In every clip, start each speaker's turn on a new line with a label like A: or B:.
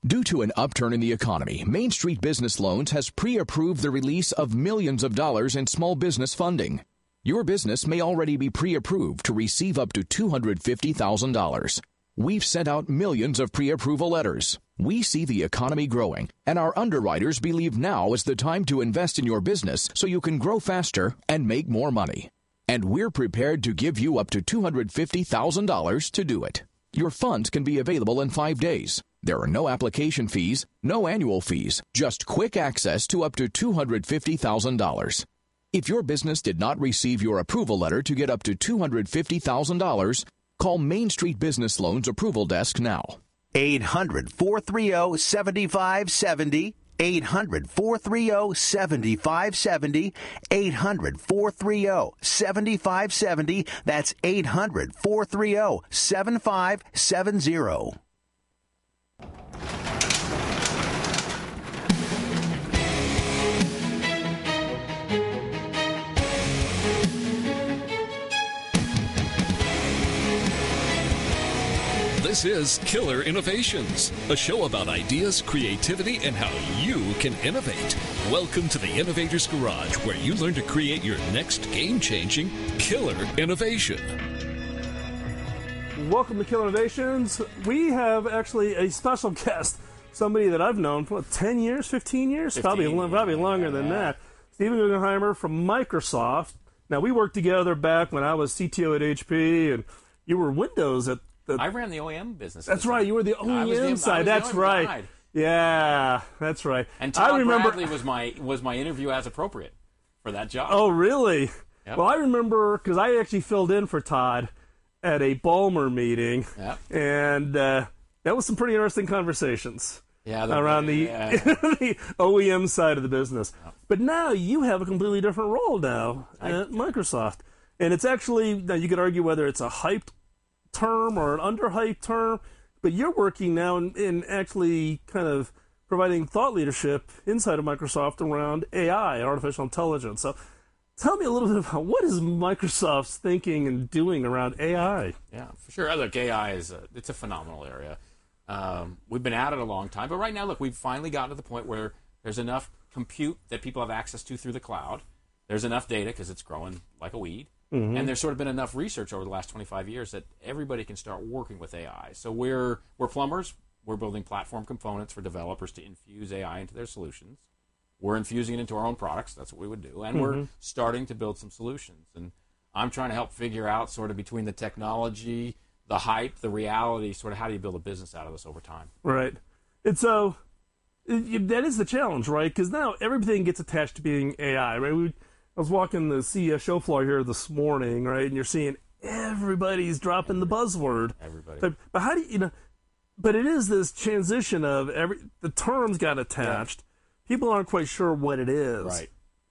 A: Due to an upturn in the economy, Main Street Business Loans has pre-approved the release of millions of dollars in small business funding. Your business may already be pre-approved to receive up to $250,000. We've sent out millions of pre-approval letters. We see the economy growing, and our underwriters believe now is the time to invest in your business so you can grow faster and make more money. And we're prepared to give you up to $250,000 to do it. Your funds can be available in 5 days. There are no application fees, no annual fees, just quick access to up to $250,000. If your business did not receive your approval letter to get up to $250,000, call Main Street Business Loans Approval Desk now.
B: 800-430-7570. 800-430-7570. 800-430-7570. That's 800-430-7570.
C: This is Killer Innovations, a show about ideas, creativity, and how you can innovate. Welcome to the Innovator's Garage, where you learn to create your next game-changing killer innovation.
D: Welcome to Killer Innovations. We have actually a special guest, somebody that I've known for 10 years, 15 years?
E: 15,
D: probably longer than that. Steven Guggenheimer from Microsoft. Now, we worked together back when I was CTO at HP, and you were Windows at
E: I ran the OEM business.
D: That's right. You were the OEM side. That's right.
E: Guide.
D: Yeah, that's right.
E: And Todd Bradley was my interview as appropriate for that job.
D: Oh, really?
E: Yep.
D: Well, I remember because I actually filled in for Todd at a Ballmer meeting, and that was some pretty interesting conversations around the the OEM side of the business. Yep. But now you have a completely different role now at Microsoft, and it's actually now you could argue whether it's a hyped term or an underhyped term, but you're working now in actually kind of providing thought leadership inside of Microsoft around AI, artificial intelligence. So tell me a little bit about what is Microsoft's thinking and doing around AI?
E: Yeah, for sure. Look, AI it's a phenomenal area. We've been at it a long time, but right now, look, we've finally gotten to the point where there's enough compute that people have access to through the cloud. There's enough data because it's growing like a weed. Mm-hmm. And there's sort of been enough research over the last 25 years that everybody can start working with AI. So we're plumbers. We're building platform components for developers to infuse AI into their solutions. We're infusing it into our own products. That's what we would do. And we're starting to build some solutions. And I'm trying to help figure out sort of between the technology, the hype, the reality, sort of how do you build a business out of this over time.
D: Right. And so that is the challenge, right? Because now everything gets attached to being AI, right? I was walking the CES show floor here this morning, right, and you're seeing everybody's dropping the buzzword.
E: Everybody.
D: But how do you but it is this transition of the terms got attached. Yeah. People aren't quite sure what it is.
E: Right.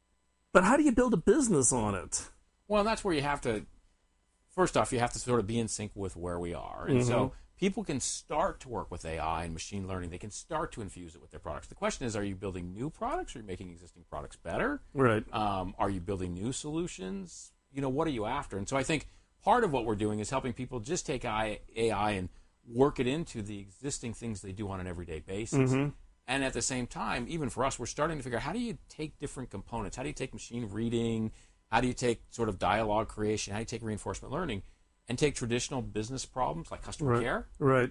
D: But how do you build a business on it?
E: Well, that's where you have to, first off, you have to sort of be in sync with where we are. And so people can start to work with AI and machine learning. They can start to infuse it with their products. The question is, are you building new products? Or are you making existing products better?
D: Right.
E: Are you building new solutions? What are you after? And so I think part of what we're doing is helping people just take AI and work it into the existing things they do on an everyday basis. Mm-hmm. And at the same time, even for us, we're starting to figure out how do you take different components? How do you take machine reading? How do you take sort of dialogue creation? How do you take reinforcement learning? And take traditional business problems like customer care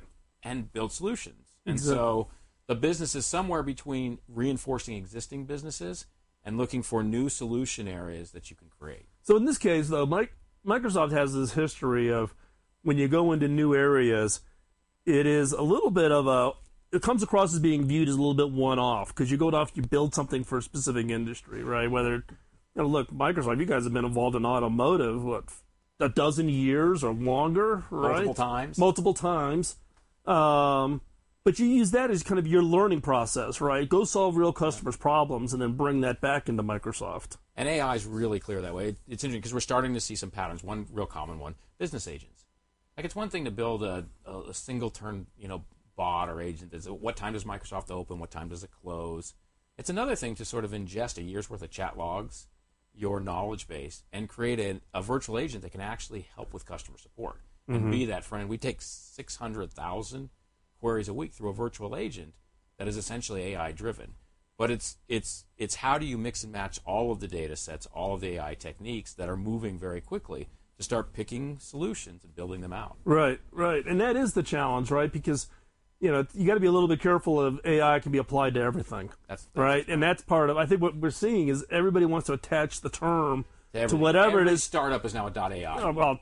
E: and build solutions. And so the business is somewhere between reinforcing existing businesses and looking for new solution areas that you can create.
D: So in this case, though, Microsoft has this history of when you go into new areas, it is a little bit of it comes across as being viewed as a little bit one-off because you go off, you build something for a specific industry, right? Whether, look, Microsoft, you guys have been involved in automotive, a dozen years or longer, right? Multiple times. But you use that as kind of your learning process, right? Go solve real customers' problems and then bring that back into Microsoft.
E: And AI is really clear that way. It's interesting because we're starting to see some patterns. One real common one, business agents. Like it's one thing to build a single turn, bot or agent. What time does Microsoft open? What time does it close? It's another thing to sort of ingest a year's worth of chat logs, your knowledge base, and create a virtual agent that can actually help with customer support and be that friend. We take 600,000 queries a week through a virtual agent, that is essentially AI driven. But it's how do you mix and match all of the data sets, all of the AI techniques that are moving very quickly to start picking solutions and building them out.
D: Right. And that is the challenge, right? Because you got to be a little bit careful of AI can be applied to everything. That's right. And that's part of, I think what we're seeing is everybody wants to attach the term to whatever it is.
E: Startup is now a .ai.
D: Oh, well,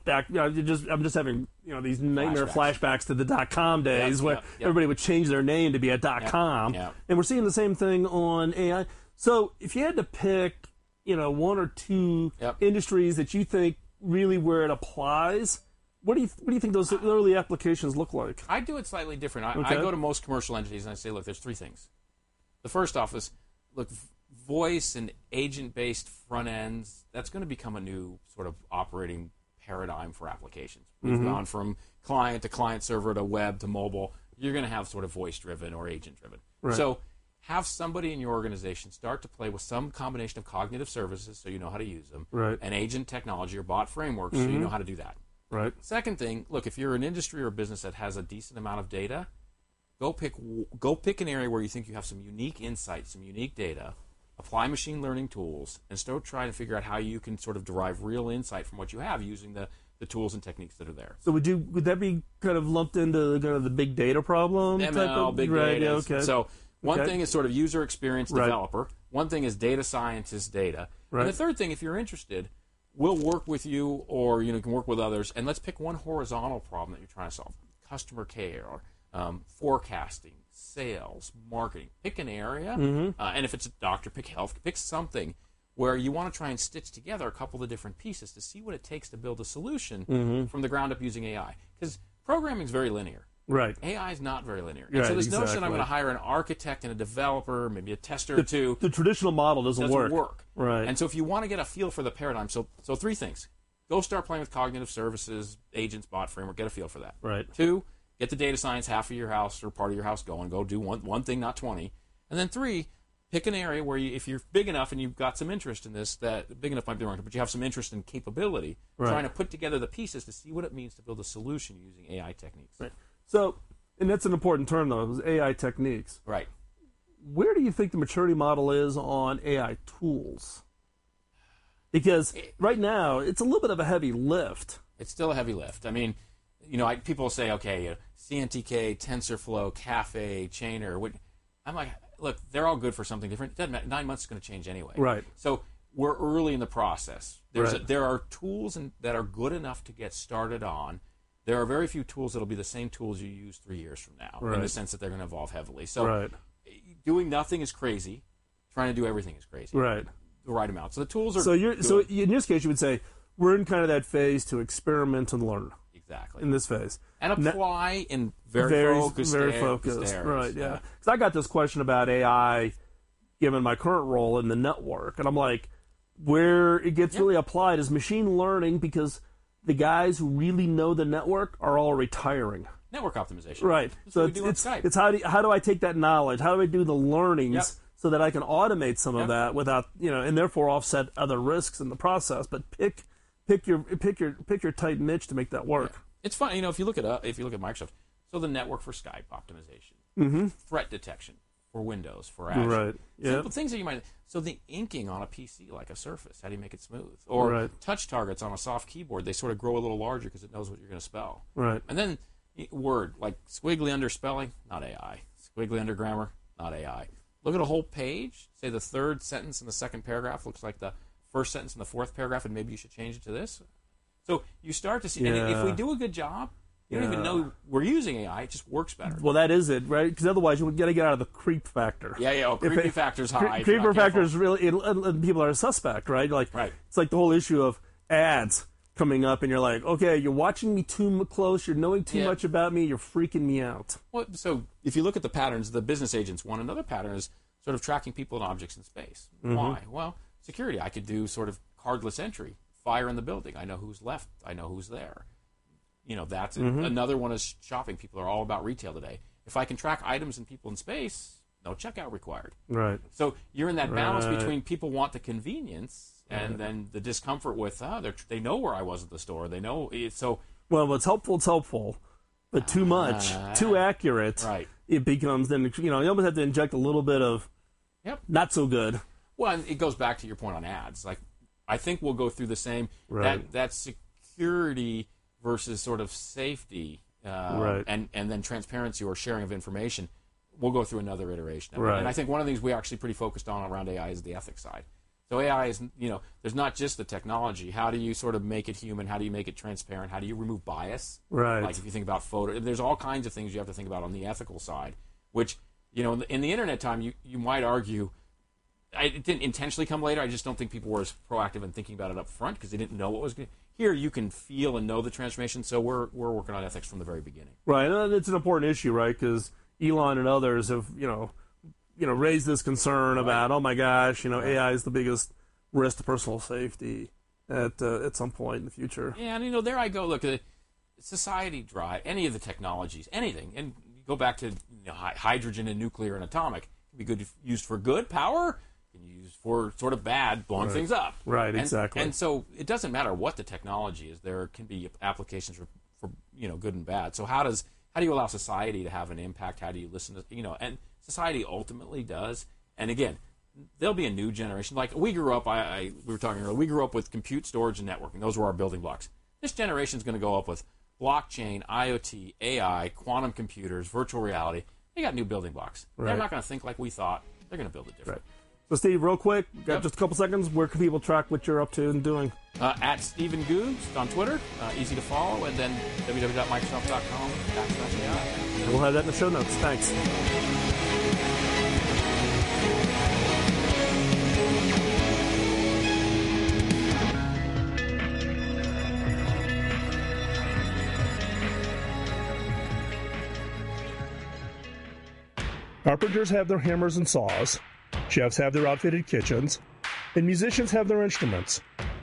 D: I'm just having these nightmare flashbacks to the .com days where everybody would change their name to be a .com, and we're seeing the same thing on AI. So if you had to pick, one or two industries that you think really where it applies, what do you think those early applications look like?
E: I do it slightly different. I go to most commercial entities and I say, look, there's three things. The first off is, look, voice and agent-based front ends, that's going to become a new sort of operating paradigm for applications. We've gone from client to client server to web to mobile. You're going to have sort of voice-driven or agent-driven. Right. So have somebody in your organization start to play with some combination of cognitive services so you know how to use them, and agent technology or bot frameworks so you know how to do that.
D: Right.
E: Second thing, look, if you're an industry or a business that has a decent amount of data, go pick an area where you think you have some unique insights, some unique data, apply machine learning tools, and start trying to figure out how you can sort of derive real insight from what you have using the tools and techniques that are there.
D: So would that be kind of lumped into kind of the big data problem?
E: ML, big data. Yeah, okay. So one thing is sort of user experience developer. One thing is data scientist data. And the third thing, if you're interested, we'll work with you, or you can work with others, and let's pick one horizontal problem that you're trying to solve. Customer care, or forecasting, sales, marketing. Pick an area, and if it's a doctor, pick health. Pick something where you want to try and stitch together a couple of different pieces to see what it takes to build a solution from the ground up using AI. Because programming is very linear.
D: Right.
E: AI is not very linear. And so this notion I'm going to hire an architect and a developer, maybe a tester or two.
D: The traditional model doesn't work.
E: Right. And so if you want to get a feel for the paradigm, so three things. Go start playing with cognitive services, agents, bot framework, get a feel for that.
D: Right.
E: 2, get the data science half of your house or part of your house going. Go do one thing, not 20. And then 3, pick an area where if you're big enough and you've got some interest in this, that big enough might be wrong, but you have some interest in capability, trying to put together the pieces to see what it means to build a solution using AI techniques.
D: Right. So, and that's an important term, though, is AI techniques.
E: Right.
D: Where do you think the maturity model is on AI tools? Because right now, it's a little bit of a heavy lift.
E: It's still a heavy lift. I mean, people say, okay, CNTK, TensorFlow, Caffe, Chainer. I'm like, look, they're all good for something different. It doesn't matter. 9 months is going to change anyway.
D: Right.
E: So we're early in the process. There are tools that are good enough to get started on. There are very few tools that will be the same tools you use 3 years from now, in the sense that they're going to evolve heavily. So doing nothing is crazy. Trying to do everything is crazy.
D: Right.
E: The right amount. So the tools are
D: So in this case, you would say, we're in kind of that phase to experiment and learn.
E: Exactly.
D: In this phase.
E: And apply in very focused areas.
D: Right, yeah. Because I got this question about AI, given my current role in the network, and I'm like, where it gets really applied is machine learning, because the guys who really know the network are all retiring.
E: Network optimization.
D: Right. So it's how do I take that knowledge? How do I do the learnings so that I can automate some of that without, and therefore offset other risks in the process? But pick your tight niche to make that work.
E: Yeah. It's fun, if you look at Microsoft, so the network for Skype optimization, threat detection for Windows, for Azure,
D: right?
E: Simple things that you might. So the inking on a PC like a Surface, how do you make it smooth? Or touch targets on a soft keyboard, they sort of grow a little larger because it knows what you're going to spell.
D: Right.
E: And then Word, like squiggly under spelling, not AI. Squiggly under grammar, not AI. Look at a whole page. Say the third sentence in the second paragraph looks like the first sentence in the fourth paragraph, and maybe you should change it to this. So you start to see, and if we do a good job, you don't even know we're using AI. It just works better.
D: Well, that is it, right? Because otherwise, you've got to get out of the creep factor.
E: Creepy factor's high.
D: Creeper factor is really, people are a suspect, right? It's like the whole issue of ads coming up, and you're like, okay, you're watching me too close, you're knowing too much about me, you're freaking me out.
E: Well, so if you look at the patterns, the business agents want another pattern is sort of tracking people and objects in space. Why? Well, security. I could do sort of cardless entry. Fire in the building. I know who's left. I know who's there. That's another one is shopping. People are all about retail today. If I can track items and people in space, no checkout required.
D: Right.
E: So you're in that balance between people want the convenience and then the discomfort with, they know where I was at the store. They know. So
D: well, it's helpful, but too much, too accurate.
E: Right.
D: it becomes then, you almost have to inject a little bit of not so good.
E: Well, and it goes back to your point on ads. Like, I think we'll go through the same, that security versus sort of safety and then transparency or sharing of information. We'll go through another iteration of it. And I think one of the things we're actually pretty focused on around AI is the ethics side. So AI is, there's not just the technology. How do you sort of make it human? How do you make it transparent? How do you remove bias?
D: Right.
E: Like if you think about photo, there's all kinds of things you have to think about on the ethical side, which, in the internet time, you might argue, it didn't intentionally come later. I just don't think people were as proactive in thinking about it up front because they didn't know what was going to. Here, you can feel and know the transformation, so we're working on ethics from the very beginning.
D: Right, and it's an important issue, right, because Elon and others have, raised this concern about, oh my gosh, AI is the biggest risk to personal safety at some point in the future.
E: Yeah, and there I go. Look, society drive any of the technologies, anything, and you go back to hydrogen and nuclear and atomic. It can be used for good power. Can be used for sort of bad, blowing things up.
D: Right, exactly.
E: And so it doesn't matter what the technology is. There can be applications for good and bad. So how do you allow society to have an impact? How do you listen to, and society ultimately does. And again, there'll be a new generation. Like we grew up, we were talking earlier, we grew up with compute, storage, and networking. Those were our building blocks. This generation is going to go up with blockchain, IoT, AI, quantum computers, virtual reality. They got new building blocks. Right. They're not going to think like we thought. They're going to build it different.
D: Right. So, Steve, real quick, got just a couple seconds. Where can people track what you're up to and doing?
E: At Stephen Goose on Twitter, easy to follow, and then www.microsoft.com/AI.
D: We'll have that in the show notes. Thanks. Carpenters have their hammers and saws, chefs have their outfitted kitchens, and musicians have their instruments.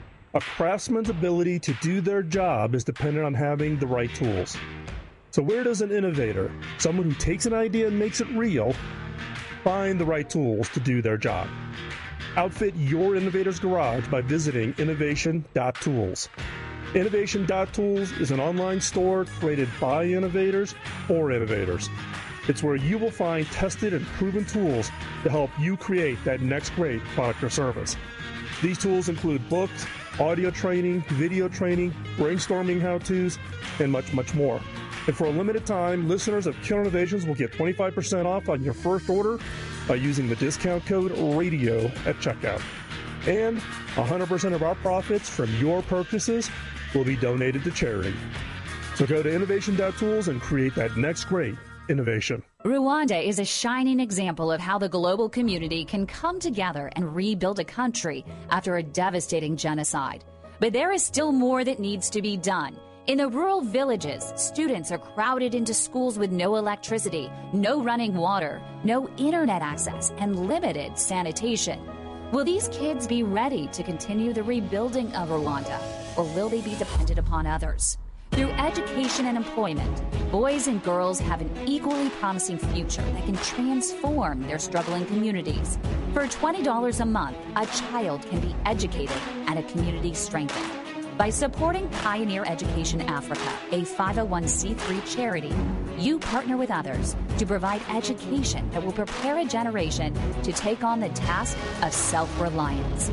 D: A craftsman's ability to do their job is dependent on having the right tools. So where does an innovator, someone who takes an idea and makes it real, find the right tools to do their job? Outfit your innovator's garage by visiting innovation.tools. Innovation.tools is an online store created by innovators for innovators. It's where you will find tested and proven tools to help you create that next great product or service. These tools include books, audio training, video training, brainstorming how-tos, and much, much more. And for a limited time, listeners of Killer Innovations will get 25% off on your first order by using the discount code RADIO at checkout. And 100% of our profits from your purchases will be donated to charity. So go to innovation.tools and create that next great innovation.
F: Rwanda is a shining example of how the global community can come together and rebuild a country after a devastating genocide. But there is still more that needs to be done. In the rural villages, students are crowded into schools with no electricity, no running water, no internet access, and limited sanitation. Will these kids be ready to continue the rebuilding of Rwanda, or will they be dependent upon others? Through education and employment, boys and girls have an equally promising future that can transform their struggling communities. For $20 a month, a child can be educated and a community strengthened. By supporting Pioneer Education Africa, a 501c3 charity, you partner with others to provide education that will prepare a generation to take on the task of self-reliance.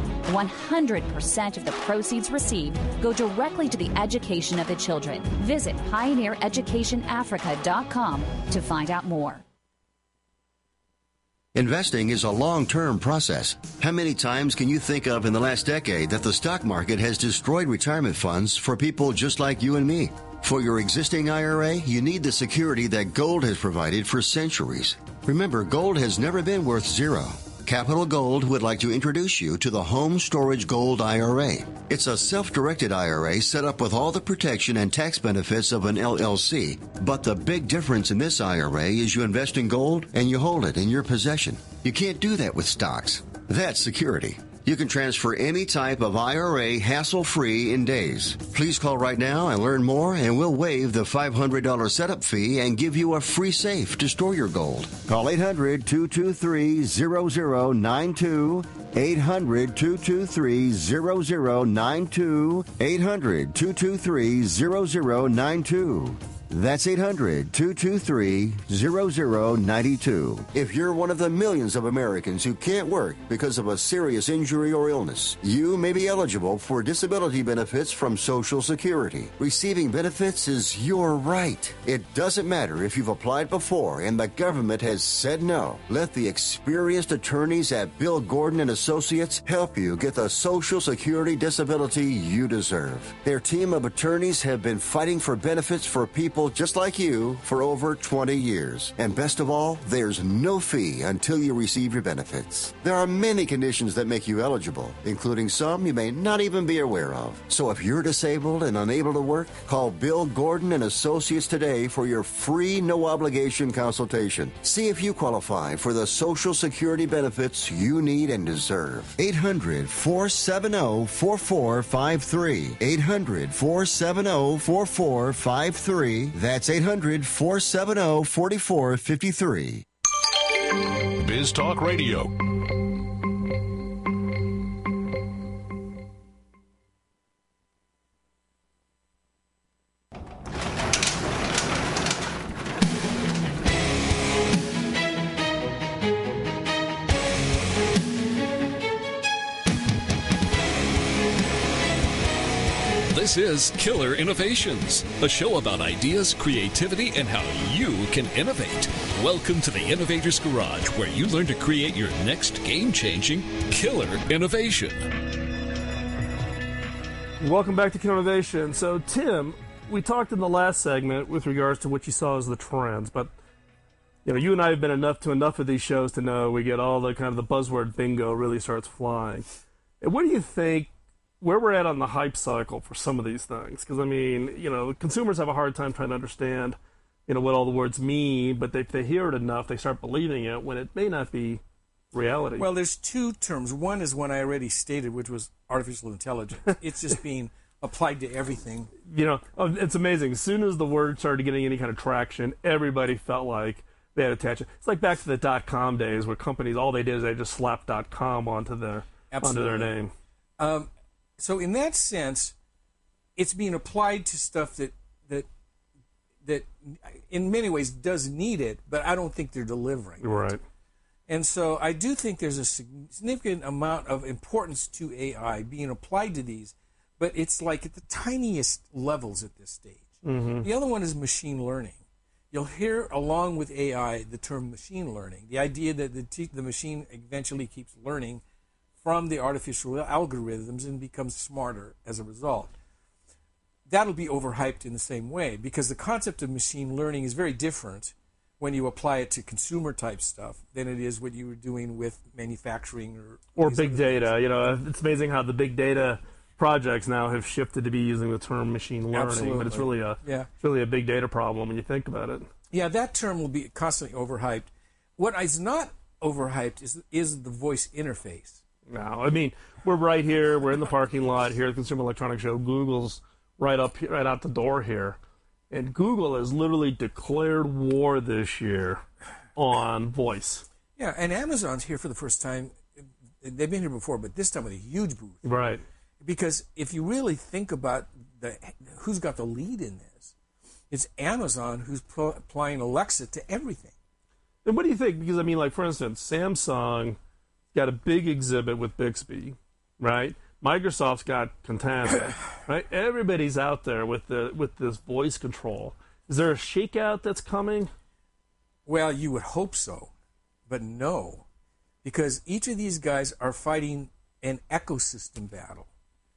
F: 100% of the proceeds received go directly to the education of the children. Visit pioneereducationafrica.com to find out more.
G: Investing is a long-term process. How many times can you think of in the last decade that the stock market has destroyed retirement funds for people just like you and me? For your existing IRA, you need the security that gold has provided for centuries. Remember, gold has never been worth zero. Capital Gold would like to introduce you to the Home Storage Gold IRA. It's a self-directed IRA set up with all the protection and tax benefits of an LLC. But the big difference in this IRA is you invest in gold and you hold it in your possession. You can't do that with stocks. That's security. You can transfer any type of IRA hassle-free in days. Please call right now and learn more, and we'll waive the $500 setup fee and give you a free safe to store your gold. Call 800-223-0092. 800-223-0092. 800-223-0092. That's 800-223-0092. If you're one of the millions of Americans who can't work because of a serious injury or illness, you may be eligible for disability benefits from Social Security. Receiving benefits is your right. It doesn't matter if you've applied before and the government has said no. Let the experienced attorneys at Bill Gordon and Associates help you get the Social Security disability you deserve. Their team of attorneys have been fighting for benefits for people just like you for over 20 years. And best of all, there's no fee until you receive your benefits. There are many conditions that make you eligible, including some you may not even be aware of. So if you're disabled and unable to work, call Bill Gordon and Associates today for your free no-obligation consultation. See if you qualify for the Social Security benefits you need and deserve. 800-470-4453. 800-470-4453. That's 800-470-4453.
H: Biz Talk Radio.
C: This is Killer Innovations, a show about ideas, creativity, and how you can innovate. Welcome to the Innovator's Garage, where you learn to create your next game-changing killer innovation.
D: Welcome back to Killer Innovation. So, Tim, we talked in the last segment with regards to what you saw as the trends, but you and I have been to enough of these shows to know we get all the kind of the buzzword bingo really starts flying. And what do you think? Where we're at on the hype cycle for some of these things, because consumers have a hard time trying to understand, what all the words mean, but if they hear it enough, they start believing it when it may not be reality.
I: Well, there's two terms. One is one I already stated, which was artificial intelligence. It's just being applied to everything.
D: It's amazing. As soon as the word started getting any kind of traction, everybody felt like they had attached it. It's like back to the .com days where companies, all they did is they just slapped .com onto their name.
I: So in that sense, it's being applied to stuff that in many ways does need it, but I don't think they're delivering.
D: Right.
I: And so I do think there's a significant amount of importance to AI being applied to these, but it's like at the tiniest levels at this stage. Mm-hmm. The other one is machine learning. You'll hear along with AI the term machine learning, the idea that the machine eventually keeps learning from the artificial algorithms and becomes smarter as a result. That'll be overhyped in the same way, because the concept of machine learning is very different when you apply it to consumer type stuff than it is what you were doing with manufacturing
D: or big data. It's amazing how the big data projects now have shifted to be using the term machine learning.
I: Absolutely.
D: But it's really a big data problem when you think about it.
I: Yeah, that term will be constantly overhyped. What is not overhyped is the voice interface.
D: No, we're right here. We're in the parking lot here at the Consumer Electronics Show. Google's right out the door here. And Google has literally declared war this year on voice.
I: Yeah, and Amazon's here for the first time. They've been here before, but this time with a huge booth.
D: Right.
I: Because if you really think about who's got the lead in this, it's Amazon who's applying Alexa to everything.
D: And what do you think? Because, for instance, Samsung got a big exhibit with Bixby, right? Microsoft's got Cortana, right? Everybody's out there with this voice control. Is there a shakeout that's coming?
I: Well, you would hope so, but no, because each of these guys are fighting an ecosystem battle,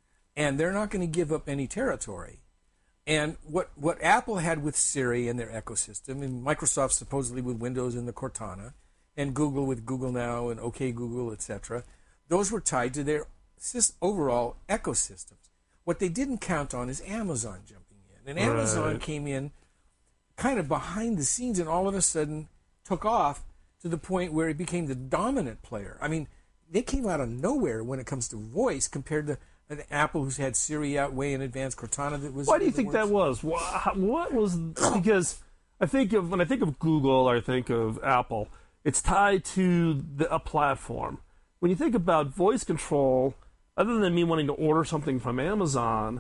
I: and they're not going to give up any territory. And what Apple had with Siri and their ecosystem, and Microsoft supposedly with Windows and the Cortana, and Google with Google Now and OK Google, etc., those were tied to their overall ecosystems. What they didn't count on is Amazon jumping in. And Amazon came in kind of behind the scenes and all of a sudden took off to the point where it became the dominant player. They came out of nowhere when it comes to voice compared to an Apple who's had Siri out way in advance, Cortana that was...
D: Why do you think that was? What was... Because when I think of Google, I think of Apple. It's tied to a platform. When you think about voice control, other than me wanting to order something from Amazon,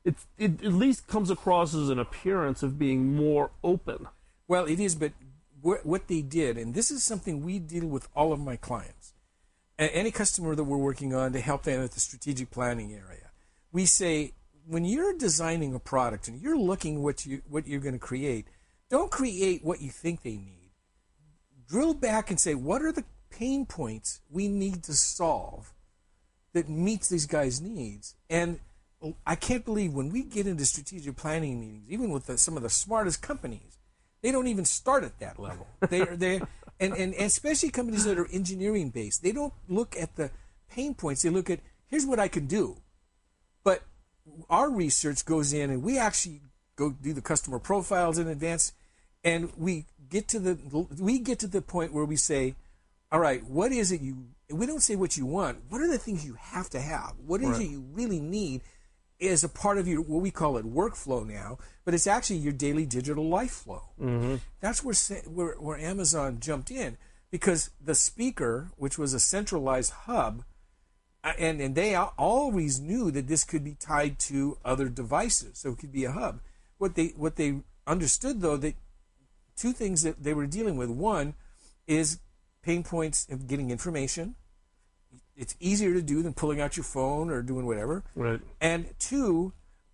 D: it at least comes across as an appearance of being more open.
I: Well, it is, but what they did, and this is something we deal with all of my clients, any customer that we're working on to help them with the strategic planning area, we say, when you're designing a product and you're looking what you're going to create, don't create what you think they need. Drill back and say, what are the pain points we need to solve that meets these guys' needs? And I can't believe when we get into strategic planning meetings, even with some of the smartest companies, they don't even start at that level. And especially companies that are engineering based, they don't look at the pain points. They look at, here's what I can do. But our research goes in and we actually go do the customer profiles in advance, and we get to the point where we say, all right, what is it we don't say what you want. What are the things you have to have? What is it you really need as a part of your, what we call it, workflow now, but it's actually your daily digital life flow. Mm-hmm. That's where Amazon jumped in, because the speaker, which was a centralized hub, and they always knew that this could be tied to other devices, so it could be a hub. What they understood, though, that two things that they were dealing with. One is pain points of getting information. It's easier to do than pulling out your phone or doing whatever.
D: Right.
I: And two,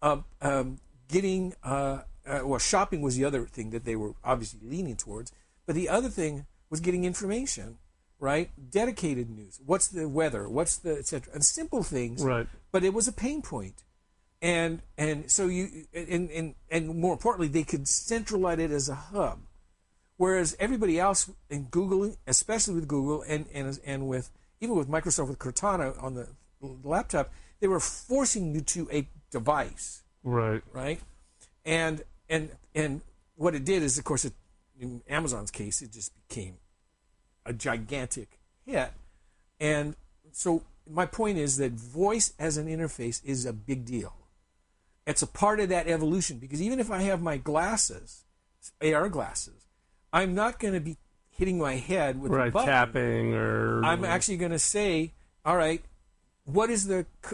I: getting shopping was the other thing that they were obviously leaning towards. But the other thing was getting information, right? Dedicated news. What's the weather? What's the et cetera? And simple things.
D: Right.
I: But it was a pain point. And so and more importantly, they could centralize it as a hub. Whereas everybody else in Google, especially with Google and with even with Microsoft with Cortana on the laptop, they were forcing you to a device.
D: Right.
I: Right. And what it did is, of course, in Amazon's case, it just became a gigantic hit. And so my point is that voice as an interface is a big deal. It's a part of that evolution, because even if I have my glasses, AR glasses, I'm not going to be hitting my head with a button.
D: Tapping or...
I: I'm actually going to say, all right, here's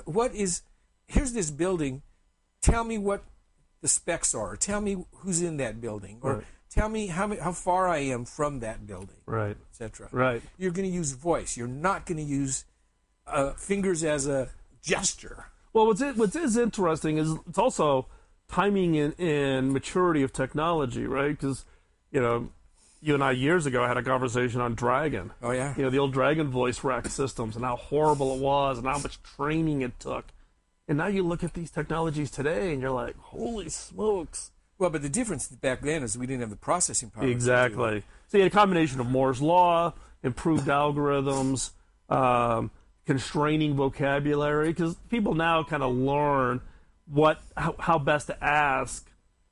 I: this building, tell me what the specs are, or tell me who's in that building, or tell me how far I am from that building,
D: right,
I: etc.
D: Right.
I: You're going to use voice. You're not going to use fingers as a gesture.
D: Well, what is interesting is it's also timing and maturity of technology, right? Because, you and I years ago had a conversation on Dragon.
I: Oh, yeah.
D: The old Dragon voice rack systems and how horrible it was and how much training it took. And now you look at these technologies today and you're like, holy smokes.
I: Well, but the difference back then is we didn't have the processing power.
D: Exactly. So you had a combination of Moore's Law, improved algorithms, constraining vocabulary, because people now kind of learn how best to ask,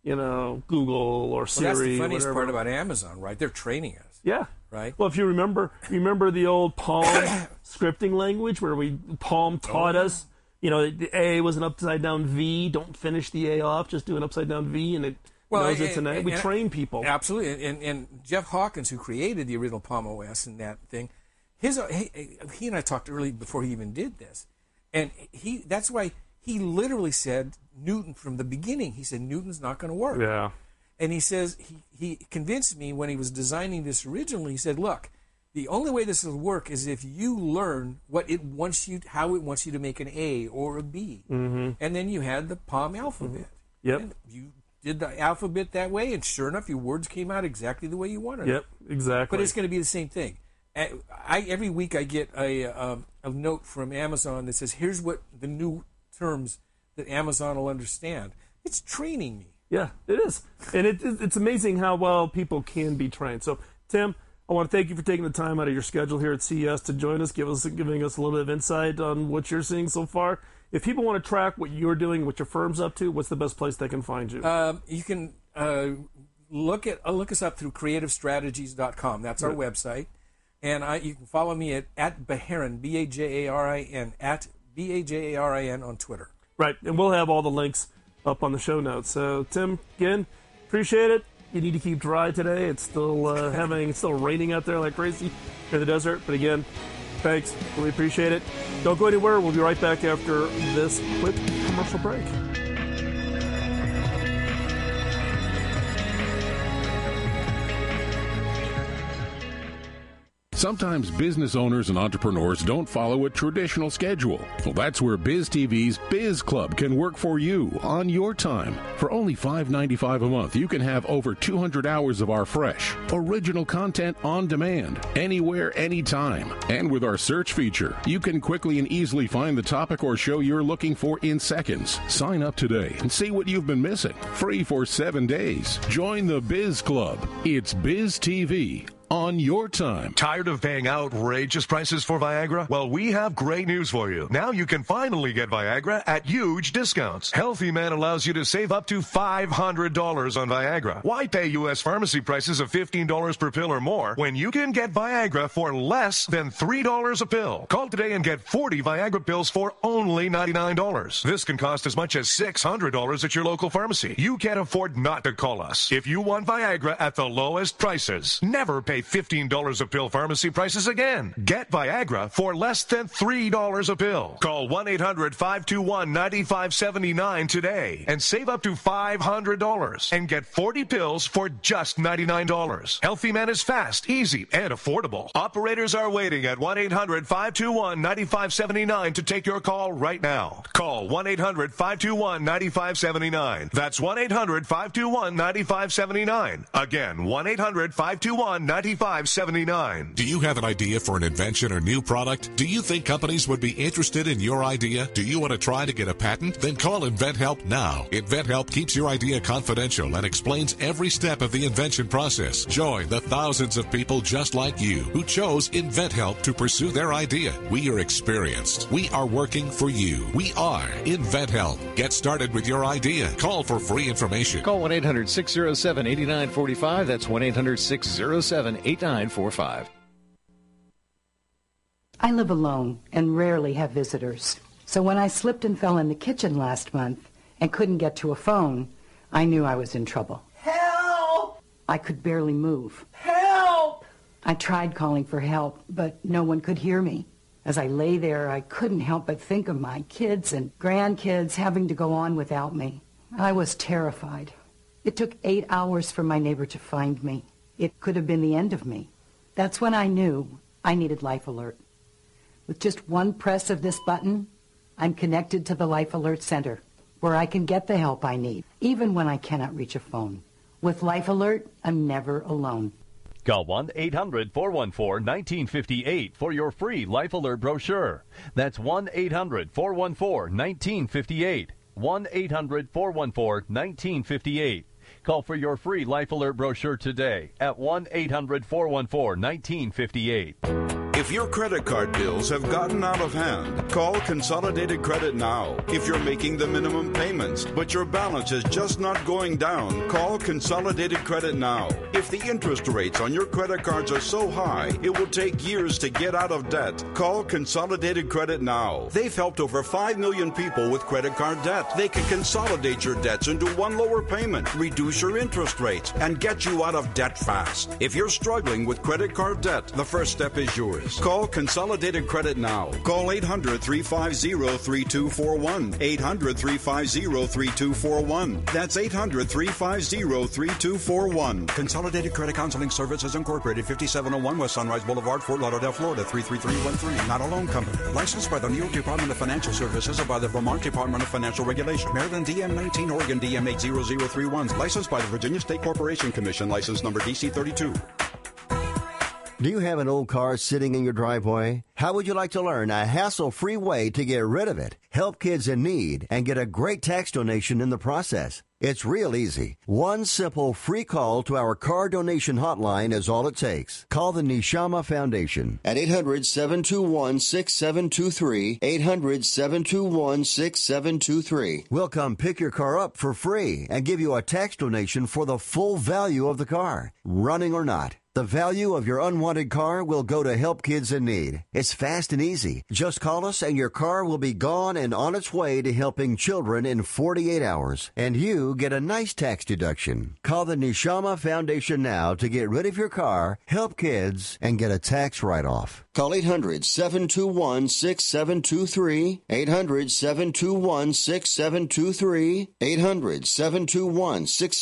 D: Google or Siri.
I: Well, that's the funniest
D: whatever.
I: part about Amazon, right? They're training us.
D: Yeah.
I: Right.
D: Well, if you remember the old Palm scripting language where Palm taught us, the A was an upside down V. Don't finish the A off. Just do an upside down V, and it knows it's an A. We train people.
I: Absolutely. And Jeff Hawkins, who created the original Palm OS and that thing, he and I talked early before he even did this, and that's why he literally said Newton from the beginning. He said Newton's not going to work.
D: Yeah.
I: And he says he convinced me when he was designing this originally. He said, look, the only way this will work is if you learn how it wants you to make an A or a B. Mm-hmm. And then you had the Palm alphabet.
D: Mm-hmm. Yep.
I: And you did the alphabet that way, and sure enough, your words came out exactly the way you wanted.
D: Yep, exactly.
I: But it's going to be the same thing. Every week I get a note from Amazon that says, here's what the new terms that Amazon will understand. It's training me.
D: Yeah, it is. And it's amazing how well people can be trained. So, Tim, I want to thank you for taking the time out of your schedule here at CES to join us, giving us a little bit of insight on what you're seeing so far. If people want to track what you're doing, what your firm's up to, what's the best place they can find you?
I: You can look us up through creativestrategies.com. That's our website. And you can follow me at Bajarin, B-A-J-A-R-I-N, at B-A-J-A-R-I-N on Twitter.
D: Right, and we'll have all the links up on the show notes. So, Tim, again, appreciate it. You need to keep dry today. It's still it's still raining out there like crazy in the desert. But again, thanks. Really appreciate it. Don't go anywhere. We'll be right back after this quick commercial break.
H: Sometimes business owners and entrepreneurs don't follow a traditional schedule. Well, that's where Biz TV's Biz Club can work for you on your time. For only $5.95 a month, you can have over 200 hours of our fresh, original content on demand, anywhere, anytime. And with our search feature, you can quickly and easily find the topic or show you're looking for in seconds. Sign up today and see what you've been missing. Free for 7 days. Join the Biz Club. It's Biz TV. On your time.
J: Tired of paying outrageous prices for Viagra? Well, we have great news for you. Now you can finally get Viagra at huge discounts. Healthy Man allows you to save up to $500 on Viagra. Why pay U.S. pharmacy prices of $15 per pill or more when you can get Viagra for less than $3 a pill? Call today and get 40 Viagra pills for only $99. This can cost as much as $600 at your local pharmacy. You can't afford not to call us. If you want Viagra at the lowest prices, never pay $15 a pill pharmacy prices again. Get Viagra for less than $3 a pill. Call 1-800-521-9579 today and save up to $500 and get 40 pills for just $99. Healthy Man is fast, easy, and affordable. Operators are waiting at 1-800-521-9579 to take your call right now. Call 1-800-521-9579. That's 1-800-521-9579. Again, 1-800-521-9579.
K: Do you have an idea for an invention or new product? Do you think companies would be interested in your idea? Do you want to try to get a patent? Then call InventHelp now. InventHelp keeps your idea confidential and explains every step of the invention process. Join the thousands of people just like you who chose InventHelp to pursue their idea. We are experienced. We are working for you. We are InventHelp. Get started with your idea. Call for free information.
L: Call 1-800-607-8945. That's 1-800-607-8945.
M: I live alone and rarely have visitors. So when I slipped and fell in the kitchen last month and couldn't get to a phone, I knew I was in trouble.
N: Help!
M: I could barely move.
N: Help!
M: I tried calling for help, but no one could hear me. As I lay there, I couldn't help but think of my kids and grandkids having to go on without me. I was terrified. It took 8 hours for my neighbor to find me. It could have been the end of me. That's when I knew I needed Life Alert. With just one press of this button, I'm connected to the Life Alert Center, where I can get the help I need, even when I cannot reach a phone. With Life Alert, I'm never alone.
O: Call 1-800-414-1958 for your free Life Alert brochure. That's 1-800-414-1958. 1-800-414-1958. Call for your free Life Alert brochure today at 1-800-414-1958.
P: If your credit card bills have gotten out of hand, call Consolidated Credit now. If you're making the minimum payments, but your balance is just not going down, call Consolidated Credit now. If the interest rates on your credit cards are so high, it will take years to get out of debt, call Consolidated Credit now. They've helped over 5 million people with credit card debt. They can consolidate your debts into one lower payment, reduce your interest rates, and get you out of debt fast. If you're struggling with credit card debt, the first step is yours. Call Consolidated Credit now. Call 800-350-3241. 800-350-3241. That's 800-350-3241. Consolidated Credit Counseling Services Incorporated, 5701 West Sunrise Boulevard, Fort Lauderdale, Florida, 33313. Not a loan company. Licensed by the New York Department of Financial Services and by the Vermont Department of Financial Regulation. Maryland DM19, Oregon DM80031. Licensed by the Virginia State Corporation Commission. License number DC32.
G: Do you have an old car sitting in your driveway? How would you like to learn a hassle-free way to get rid of it, help kids in need, and get a great tax donation in the process? It's real easy. One simple free call to our car donation hotline is all it takes. Call the Neshama Foundation at 800-721-6723, 800-721-6723. We'll come pick your car up for free and give you a tax donation for the full value of the car, running or not. The value of your unwanted car will go to help kids in need. It's fast and easy. Just call us and your car will be gone and on its way to helping children in 48 hours. And you get a nice tax deduction. Call the Neshama Foundation now to get rid of your car, help kids, and get a tax write-off. Call 800-721-6723, 800-721-6723,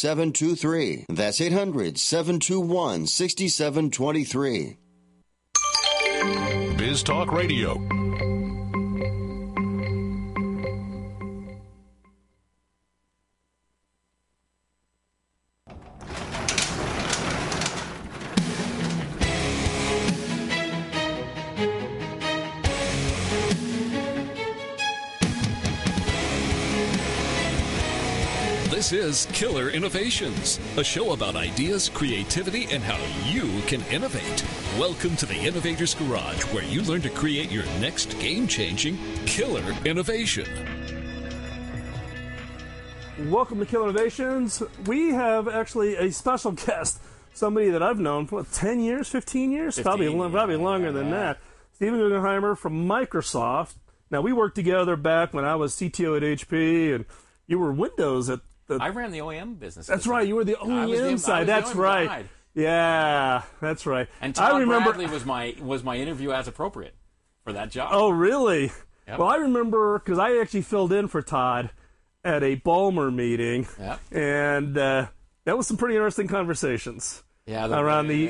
G: 800-721-6723. That's 800-721-6723.
H: Biz Talk Radio.
C: This is Killer Innovations, a show about ideas, creativity, and how you can innovate. Welcome to the Innovator's Garage, where you learn to create your next game-changing killer innovation.
D: Welcome to Killer Innovations. We have actually a special guest, somebody that I've known for 10 years, 15 years?
E: 15,
D: probably longer than that. Steven Guggenheimer from Microsoft. Now, we worked together back when I was CTO at HP, and you were Windows at
E: I ran the OEM business.
D: That's right. You were the OEM side. That's right.
E: Guide.
D: Yeah, that's right.
E: And Tom Bradley was my interview as appropriate for that job.
D: Oh, really?
E: Yep.
D: Well, I remember because I actually filled in for Todd at a Ballmer meeting, and that was some pretty interesting conversations around the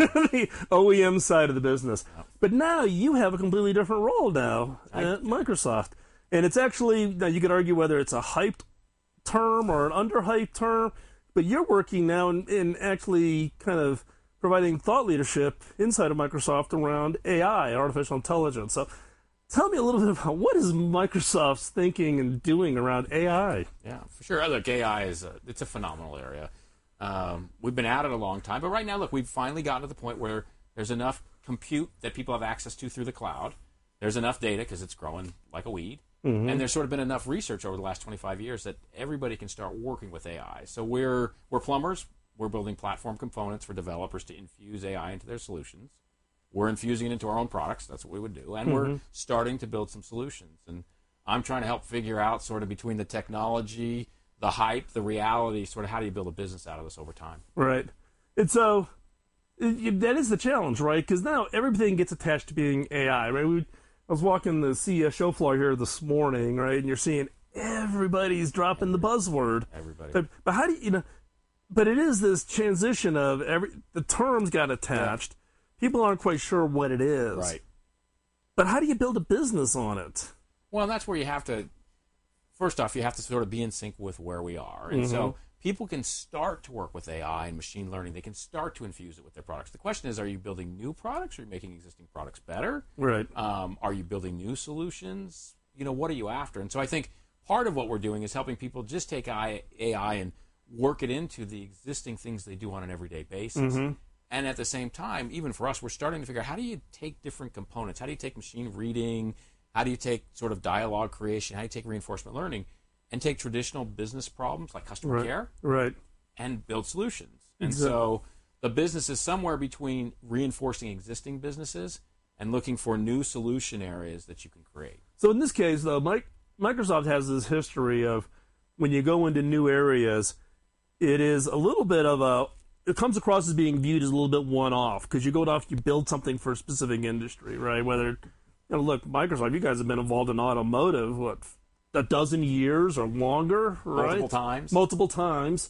D: OEM side of the business. Yep. But now you have a completely different role now at Microsoft, and it's actually now you could argue whether it's a hyped term or an underhyped term, but you're working now in actually kind of providing thought leadership inside of Microsoft around AI, artificial intelligence. So tell me a little bit about what is Microsoft's thinking and doing around AI?
E: Yeah, for sure. Look, AI it's a phenomenal area. We've been at it a long time, but right now, look, we've finally gotten to the point where there's enough compute that people have access to through the cloud. There's enough data because it's growing like a weed. Mm-hmm. And there's sort of been enough research over the last 25 years that everybody can start working with AI. So we're plumbers. We're building platform components for developers to infuse AI into their solutions. We're infusing it into our own products. That's what we would do. And we're starting to build some solutions. And I'm trying to help figure out sort of between the technology, the hype, the reality, sort of how do you build a business out of this over time.
D: Right. And so that is the challenge, right? Because now everything gets attached to being AI, right? I was walking the CES show floor here this morning, right, and you're seeing everybody's dropping the buzzword.
E: Everybody.
D: But how do you, but it is this transition of the terms got attached. Yeah. People aren't quite sure what it is.
E: Right.
D: But how do you build a business on it?
E: Well, that's where you have to, first off, you have to sort of be in sync with where we are. And so people can start to work with AI and machine learning. They can start to infuse it with their products. The question is, are you building new products? Or are you making existing products better?
D: Right.
E: Are you building new solutions? What are you after? And so I think part of what we're doing is helping people just take AI and work it into the existing things they do on an everyday basis. Mm-hmm. And at the same time, even for us, we're starting to figure out how do you take different components? How do you take machine reading? How do you take sort of dialogue creation? How do you take reinforcement learning? And take traditional business problems like customer care and build solutions. And so the business is somewhere between reinforcing existing businesses and looking for new solution areas that you can create.
D: So in this case, though, Microsoft has this history of when you go into new areas, it is a little bit of it comes across as being viewed as a little bit one-off because you go off, you build something for a specific industry, right? Whether, look, Microsoft, you guys have been involved in automotive, a dozen years or longer, right? Multiple times.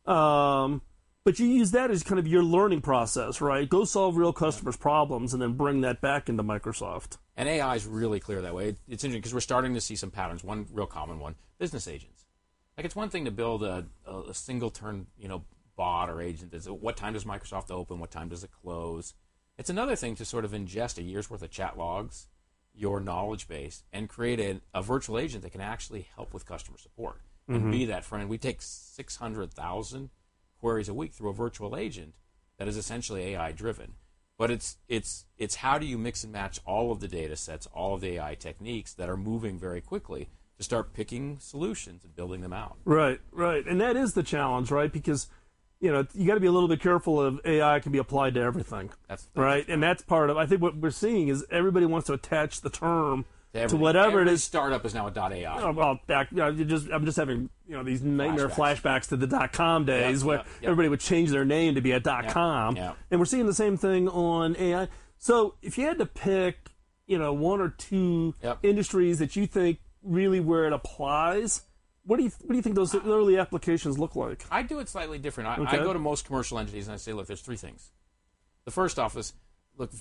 D: But you use that as kind of your learning process, right? Go solve real customers' problems and then bring that back into Microsoft.
E: And AI is really clear that way. It's interesting because we're starting to see some patterns. One real common one, business agents. Like it's one thing to build a single turn, bot or agent. What time does Microsoft open? What time does it close? It's another thing to sort of ingest a year's worth of chat logs, your knowledge base, and create a virtual agent that can actually help with customer support and be that friend. We take 600,000 queries a week through a virtual agent that is essentially AI driven. But it's how do you mix and match all of the data sets, all of the AI techniques that are moving very quickly to start picking solutions and building them out.
D: Right. And that is the challenge, right? Because you got to be a little bit careful of AI can be applied to everything. That's right. And that's part of, I think what we're seeing is everybody wants to attach the term to whatever
E: Every
D: it is.
E: Startup is now a .ai.
D: Well, I'm just having these nightmare flashbacks to the .com days where everybody would change their name to be a .com, and we're seeing the same thing on AI. So if you had to pick, one or two industries that you think really where it applies, what do you think those early applications look like?
E: I do it slightly different. I go to most commercial entities and I say, look, there's three things. The first off is, look,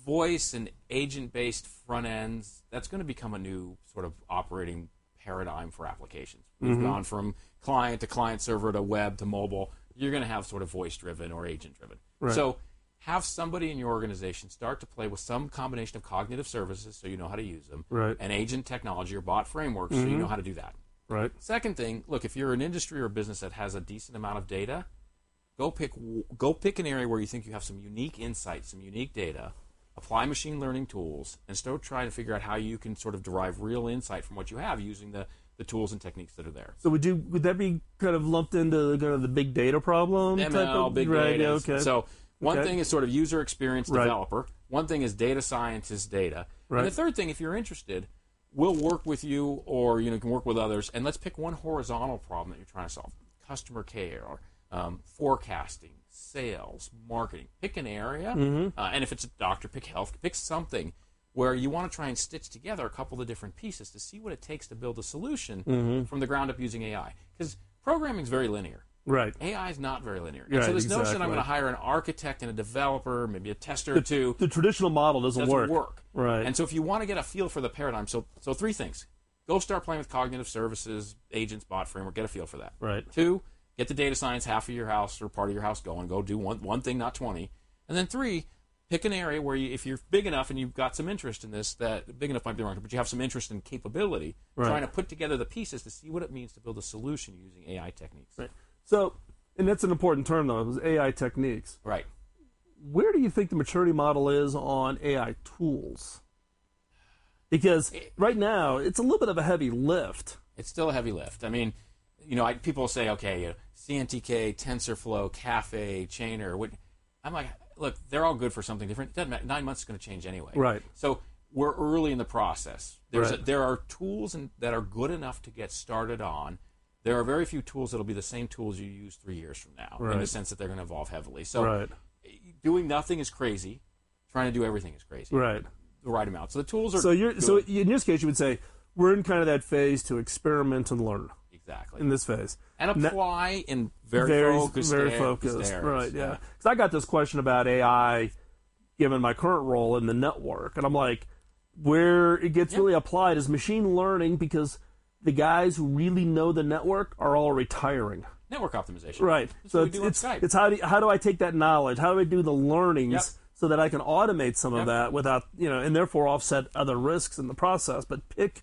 E: voice and agent-based front ends, that's going to become a new sort of operating paradigm for applications. We've gone from client to client server to web to mobile. You're going to have sort of voice-driven or agent-driven.
D: Right.
E: So have somebody in your organization start to play with some combination of cognitive services so you know how to use them,
D: right.
E: and agent technology or bot frameworks so you know how to do that.
D: Right.
E: Second thing, look, if you're an industry or a business that has a decent amount of data, go pick an area where you think you have some unique insights, some unique data, apply machine learning tools, and start trying to figure out how you can sort of derive real insight from what you have using the tools and techniques that are there.
D: So would that be kind of lumped into kind of the big data problem?
E: ML, big data.
D: Yeah, okay.
E: So one thing is sort of user experience developer. One thing is data scientist data.
D: Right.
E: And the third thing, if you're interested, we'll work with you, or you can work with others, and let's pick one horizontal problem that you're trying to solve. Customer care, or forecasting, sales, marketing. Pick an area, and if it's a doctor, pick health. Pick something where you want to try and stitch together a couple of different pieces to see what it takes to build a solution from the ground up using AI. Because programming is very linear.
D: Right.
E: AI is not very linear.
D: Right,
E: so this notion I'm going to hire an architect and a developer, maybe a tester or two.
D: The traditional model doesn't work. Right.
E: And so if you want to get a feel for the paradigm, so three things. Go start playing with cognitive services, agents, bot framework, get a feel for that.
D: Right. 2,
E: get the data science half of your house or part of your house going. Go do one thing, not 20. And then 3, pick an area where if you're big enough and you've got some interest in this, that big enough might be wrong, but you have some interest in capability, trying to put together the pieces to see what it means to build a solution using AI techniques.
D: Right. So, and that's an important term, though, is AI techniques.
E: Right.
D: Where do you think the maturity model is on AI tools? Because right now, it's a little bit of a heavy lift.
E: It's still a heavy lift. I mean, people say, okay, CNTK, TensorFlow, Caffe, Chainer. I'm like, look, they're all good for something different. It doesn't matter. 9 months is going to change anyway.
D: Right.
E: So we're early in the process. There are tools that are good enough to get started on. There are very few tools that will be the same tools you use 3 years from now, in the sense that they're going to evolve heavily. So doing nothing is crazy. Trying to do everything is crazy.
D: Right.
E: The right amount. So the tools are
D: So
E: good.
D: in this case, you would say we're in kind of that phase to experiment and learn.
E: Exactly.
D: In this phase.
E: And apply in very focused areas.
D: Right, yeah. Because I got this question about AI, given my current role in the network, and I'm like, where it gets really applied is machine learning, because the guys who really know the network are all retiring.
E: Network optimization.
D: Right. So it's how do I take that knowledge? How do I do the learnings so that I can automate some of that without, and therefore offset other risks in the process? But pick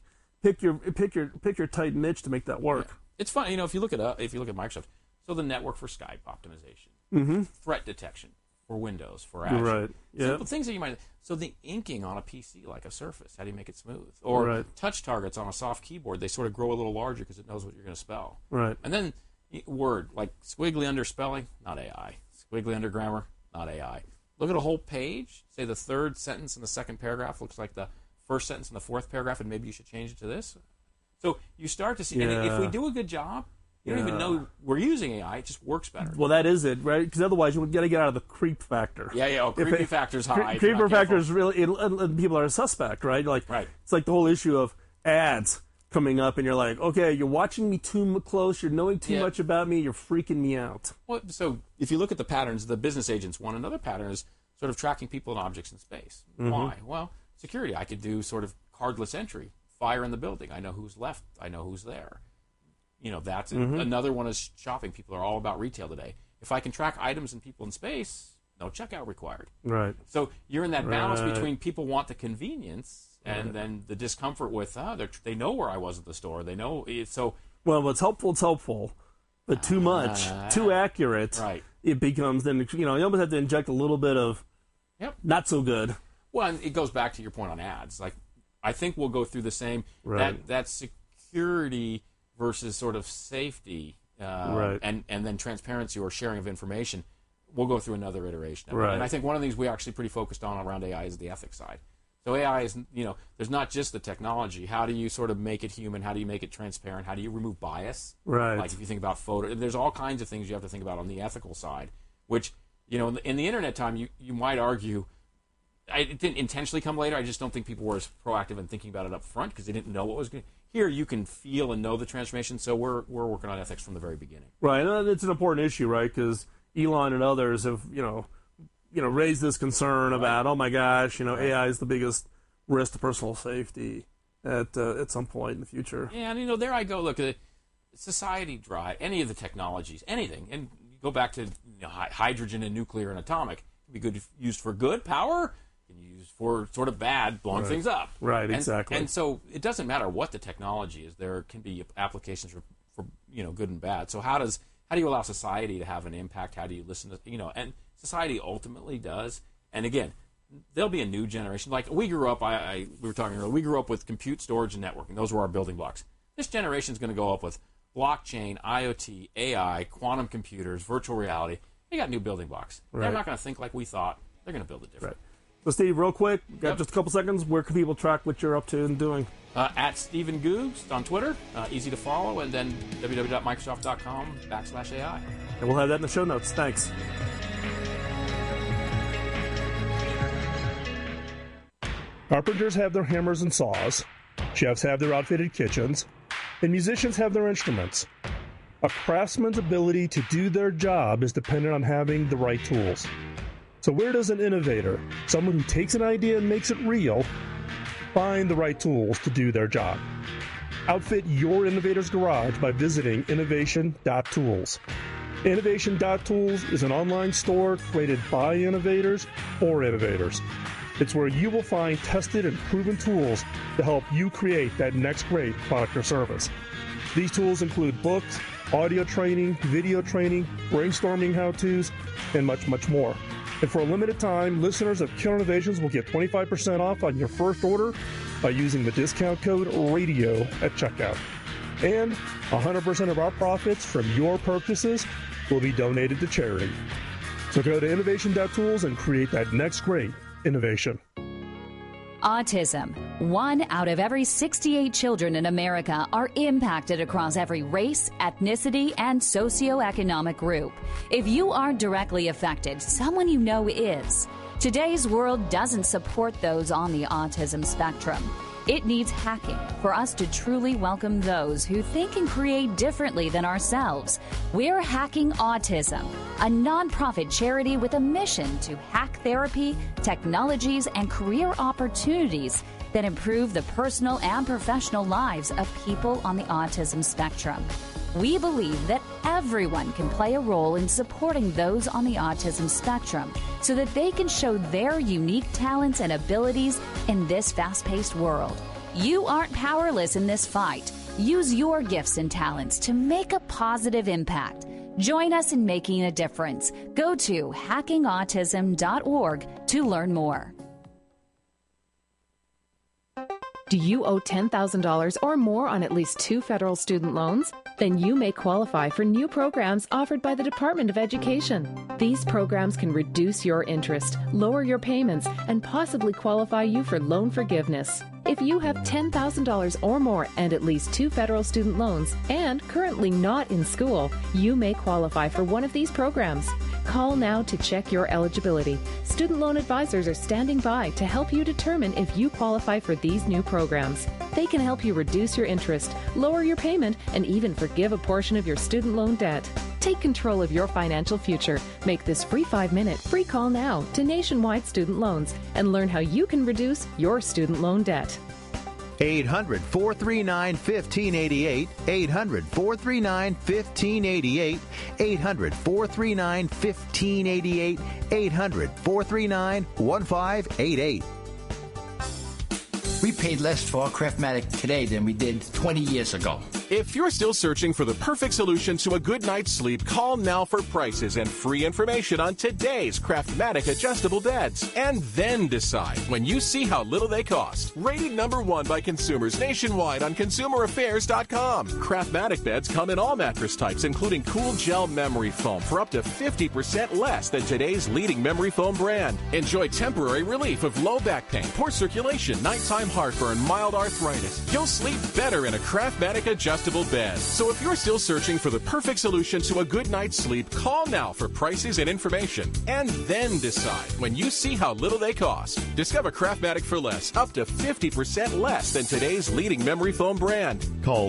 D: your tight niche to make that work.
E: Yeah. It's fun, if you look at Microsoft. So the network for Skype optimization, threat detection for Windows, for Azure,
D: right? Yeah.
E: Things that you might. So the inking on a PC, like a Surface, how do you make it smooth? Or touch targets on a soft keyboard, they sort of grow a little larger because it knows what you're going to spell.
D: Right.
E: And then Word, like squiggly under spelling, not AI. Squiggly under grammar, not AI. Look at a whole page. Say the third sentence in the second paragraph looks like the first sentence in the fourth paragraph, and maybe you should change it to this. So you start to see, and if we do a good job, you don't even know we're using AI. It just works better.
D: Well, that is it, right? Because otherwise, you've got to get out of the creep factor.
E: Yeah. Creepy factor's high.
D: Creeper factor is really, people are a suspect, right? It's like the whole issue of ads coming up, and you're like, okay, you're watching me too close. You're knowing too much about me. You're freaking me out.
E: Well, so if you look at the patterns, the business agents one. Another pattern is sort of tracking people and objects in space. Why? Well, security. I could do sort of cardless entry. Fire in the building. I know who's left. I know who's there. That's another one is shopping. People are all about retail today. If I can track items and people in space, no checkout required.
D: Right.
E: So you're in that balance between people want the convenience and then the discomfort with, they know where I was at the store. They know. So
D: well, it's helpful, but too much, too accurate.
E: Right.
D: It becomes then, you almost have to inject a little bit of not so good.
E: Well, and it goes back to your point on ads. Like, I think we'll go through the same, that security versus sort of safety and then transparency or sharing of information. We'll go through another iteration of it. And I think one of the things we're actually pretty focused on around AI is the ethics side. So AI is, there's not just the technology. How do you sort of make it human? How do you make it transparent? How do you remove bias?
D: Right.
E: Like if you think about photo, there's all kinds of things you have to think about on the ethical side, which, in the internet time, you might argue, it didn't intentionally come later. I just don't think people were as proactive in thinking about it up front because they didn't know what was going to. Here, you can feel and know the transformation. So we're working on ethics from the very beginning.
D: Right, and it's an important issue, right? Because Elon and others have, raised this concern about, oh my gosh, AI is the biggest risk to personal safety at some point in the future.
E: Yeah, and there I go. Look, society drive any of the technologies, anything, and you go back to hydrogen and nuclear and atomic. It can be used for good power. Can be used for sort of bad, blowing things up.
D: Right, exactly.
E: And so it doesn't matter what the technology is. There can be applications for good and bad. So how do you allow society to have an impact? How do you listen to and society ultimately does. And again, there'll be a new generation. Like we grew up, we were talking earlier, we grew up with compute, storage, and networking. Those were our building blocks. This generation is going to go up with blockchain, IoT, AI, quantum computers, virtual reality. They got new building blocks.
D: Right.
E: They're not going to think like we thought. They're going to build it different.
D: Right. So, Steve, real quick, got just a couple seconds. Where can people track what you're up to and doing?
E: At Stephen Googs on Twitter, easy to follow, and then www.microsoft.com/AI.
D: And we'll have that in the show notes. Thanks. Carpenters have their hammers and saws, chefs have their outfitted kitchens, and musicians have their instruments. A craftsman's ability to do their job is dependent on having the right tools. So where does an innovator, someone who takes an idea and makes it real, find the right tools to do their job? Outfit your innovator's garage by visiting innovation.tools. Innovation.tools is an online store created by innovators for innovators. It's where you will find tested and proven tools to help you create that next great product or service. These tools include books, audio training, video training, brainstorming how-tos, and much, much more. And for a limited time, listeners of Killer Innovations will get 25% off on your first order by using the discount code RADIO at checkout. And 100% of our profits from your purchases will be donated to charity. So go to innovation.tools and create that next great innovation.
F: Autism. 1 out of every 68 children in America are impacted across every race, ethnicity, and socioeconomic group. If you aren't directly affected, someone you know is. Today's world doesn't support those on the autism spectrum. It needs hacking for us to truly welcome those who think and create differently than ourselves. We're Hacking Autism, a nonprofit charity with a mission to hack therapy, technologies, and career opportunities that improve the personal and professional lives of people on the autism spectrum. We believe that everyone can play a role in supporting those on the autism spectrum so that they can show their unique talents and abilities in this fast-paced world. You aren't powerless in this fight. Use your gifts and talents to make a positive impact. Join us in making a difference. Go to hackingautism.org to learn more.
Q: Do you owe $10,000 or more on at least 2 federal student loans? Then you may qualify for new programs offered by the Department of Education. These programs can reduce your interest, lower your payments, and possibly qualify you for loan forgiveness. If you have $10,000 or more and at least 2 federal student loans and currently not in school, you may qualify for one of these programs. Call now to check your eligibility. Student loan advisors are standing by to help you determine if you qualify for these new programs. They can help you reduce your interest, lower your payment, and even forgive a portion of your student loan debt. Take control of your financial future. Make this free 5-minute free call now to Nationwide Student Loans and learn how you can reduce your student loan debt.
B: 800-439-1588, 800-439-1588, 800-439-1588, 800-439-1588.
R: We paid less for Craftmatic today than we did 20 years ago.
S: If you're still searching for the perfect solution to a good night's sleep, call now for prices and free information on today's Craftmatic adjustable beds. And then decide when you see how little they cost. Rated #1 by consumers nationwide on ConsumerAffairs.com. Craftmatic beds come in all mattress types, including cool gel memory foam for up to 50% less than today's leading memory foam brand. Enjoy temporary relief of low back pain, poor circulation, nighttime heartburn, mild arthritis. You'll sleep better in a Craftmatic adjustable bed. So if you're still searching for the perfect solution to a good night's sleep, call now for prices and information. And then decide when you see how little they cost. Discover Craftmatic for less, up to 50% less than today's leading memory foam brand.
T: Call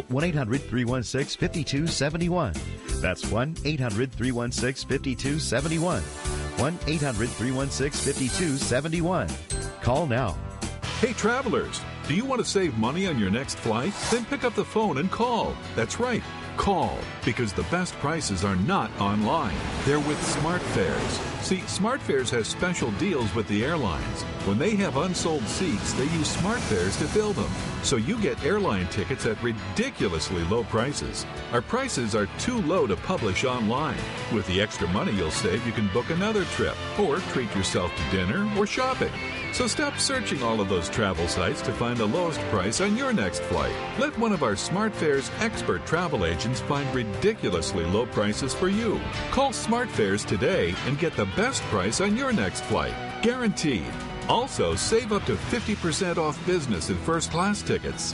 T: 1-800-316-5271. That's 1-800-316-5271.
L: 1-800-316-5271. Call now.
T: Hey, travelers, do you want to save money on your next flight? Then pick up the phone and call. That's right, call, because the best prices are not online. They're with SmartFares. See, SmartFares has special deals with the airlines. When they have unsold seats, they use SmartFares to fill them. So you get airline tickets at ridiculously low prices. Our prices are too low to publish online. With the extra money you'll save, you can book another trip or treat yourself to dinner or shopping. So stop searching all of those travel sites to find the lowest price on your next flight. Let one of our SmartFares expert travel agents find ridiculously low prices for you. Call SmartFares today and get the best price on your next flight. Guaranteed. Also, save up to 50% off business and first class tickets.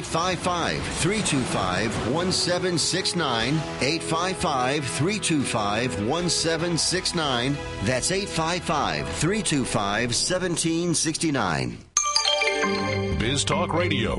G: 855-325-1769. 855-325-1769. That's 855-325-1769.
K: Biz Talk Radio.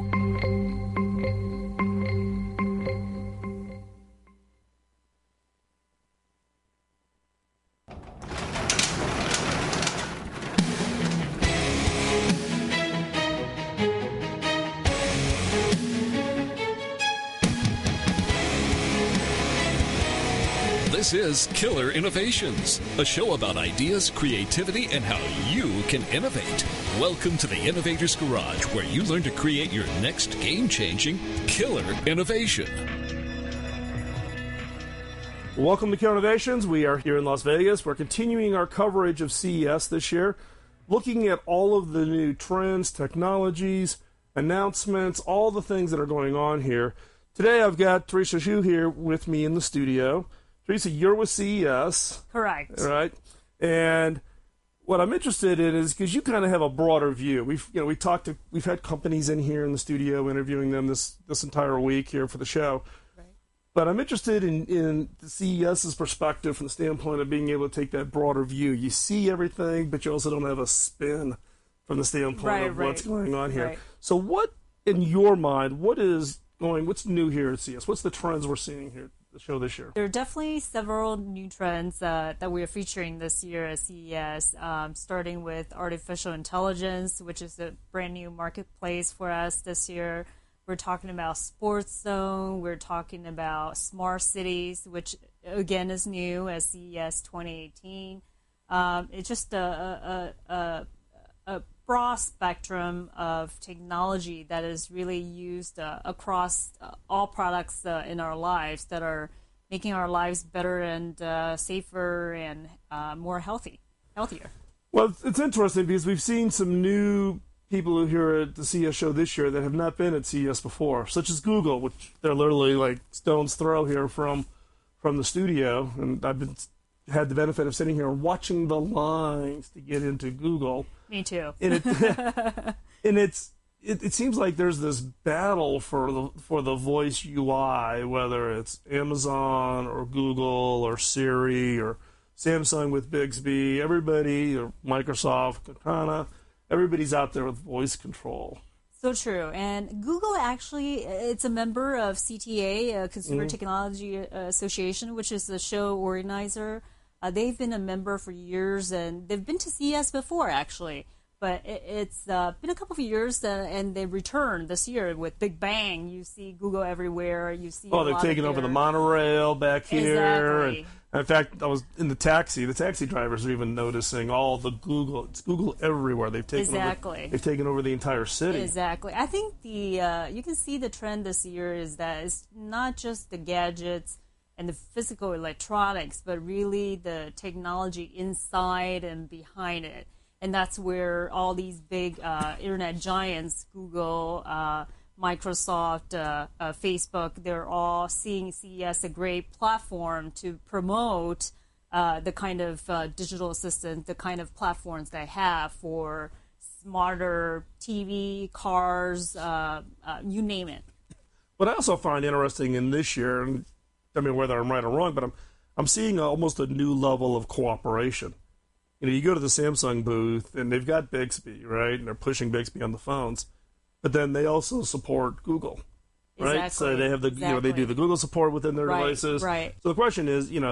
C: This is Killer Innovations, a show about ideas, creativity, and how you can innovate. Welcome to the Innovator's Garage, where you learn to create your next game-changing killer innovation.
D: Welcome to Killer Innovations. We are here in Las Vegas. We're continuing our coverage of CES this year, looking at all of the new trends, technologies, announcements, all the things that are going on here. Today I've got Teresa Xu here with me in the studio. Teresa, you're with CES.
U: Correct.
D: Right. And what I'm interested in is because you kind of have a broader view. We've had companies in here in the studio interviewing them this entire week here for the show. Right. But I'm interested in the CES's perspective from the standpoint of being able to take that broader view. You see everything, but you also don't have a spin from the standpoint of what's going on here. Right. So what, in your mind, what's new here at CES? What's the trends we're seeing here? Show this year.
U: There are definitely several new trends that we are featuring this year at CES, starting with artificial intelligence, which is a brand new marketplace for us this year. We're talking about Sports Zone. We're talking about smart cities, which again is new at CES 2018. It's just a broad spectrum of technology that is really used across all products in our lives that are making our lives better and safer and more healthier.
D: Well, it's interesting because we've seen some new people here at the CES show this year that have not been at CES before, such as Google, which they're literally like stone's throw here from the studio, and I've had the benefit of sitting here and watching the lines to get into Google.
U: Me too.
D: And it seems like there's this battle for the voice UI, whether it's Amazon or Google or Siri or Samsung with Bixby. Everybody, or Microsoft, Cortana, everybody's out there with voice control.
U: So true. And Google actually, it's a member of CTA, Consumer Technology Association, which is the show organizer. They've been a member for years, and they've been to CES before, actually. But it's been a couple of years, and they returned this year with Big Bang. You see Google everywhere. You see.
D: Oh, they've taken over the monorail back here. Exactly. And in fact, I was in the taxi. The taxi drivers are even noticing all the Google. It's Google everywhere. They've taken they've taken over the entire city.
U: Exactly. I think you can see the trend this year is that it's not just the gadgets and the physical electronics, but really the technology inside and behind it. And that's where all these big internet giants, Google, Microsoft, Facebook, they're all seeing CES a great platform to promote the kind of digital assistant, the kind of platforms they have for smarter TV, cars, you name it.
D: What I also find interesting in this year, and I mean whether I'm right or wrong, but I'm seeing almost a new level of cooperation. You know, you go to the Samsung booth and they've got Bixby, right? And they're pushing Bixby on the phones, but then they also support Google, right?
U: Exactly.
D: So they have they do the Google support within their devices.
U: Right.
D: So the question is,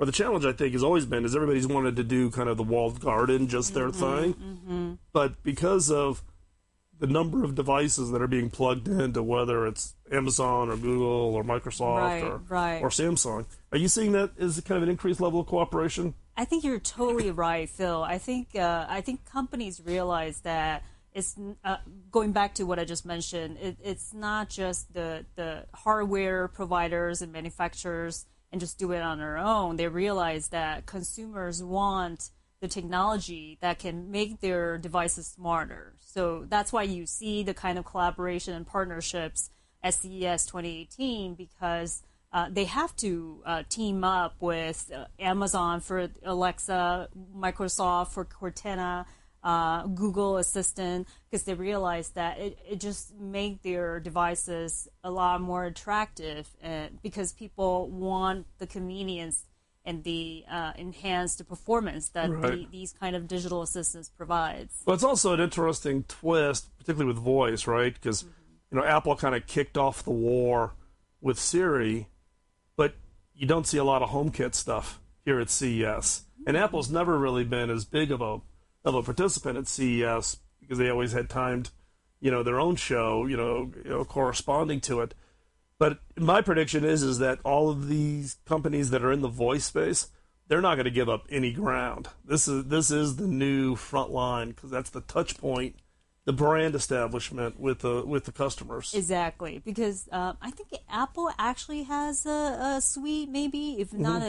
D: or the challenge, I think, has always been, is everybody's wanted to do kind of the walled garden, just their thing. But because of the number of devices that are being plugged into, whether it's Amazon or Google or Microsoft or Samsung, are you seeing that as kind of an increased level of cooperation?
U: I think you're totally right, Phil. I think companies realize that it's going back to what I just mentioned. It's not just the hardware providers and manufacturers and just do it on their own. They realize that consumers want the technology that can make their devices smarter. So that's why you see the kind of collaboration and partnerships at CES 2018, because they have to team up with Amazon for Alexa, Microsoft for Cortana, Google Assistant, because they realize that it just make their devices a lot more attractive, because people want the convenience and the enhanced performance that these kind of digital assistants provides.
D: Well, it's also an interesting twist, particularly with voice, right? Because Apple kind of kicked off the war with Siri, but you don't see a lot of HomeKit stuff here at CES. And Apple's never really been as big of a participant at CES because they always had timed, their own show, corresponding to it. But my prediction is that all of these companies that are in the voice space, they're not going to give up any ground. This is the new front line, because that's the touch point, the brand establishment with the customers.
U: Exactly, because I think Apple actually has a suite, maybe if not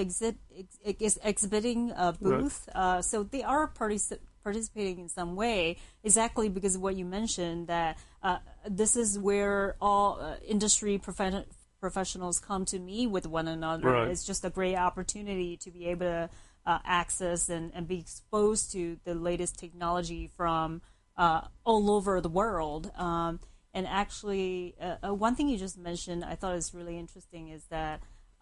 U: exhibiting a booth. Right. So they are participating in some way, exactly because of what you mentioned, that this is where all industry professionals come to meet with one another. Right. It's just a great opportunity to be able to access and be exposed to the latest technology from all over the world. And actually, one thing you just mentioned I thought is really interesting is that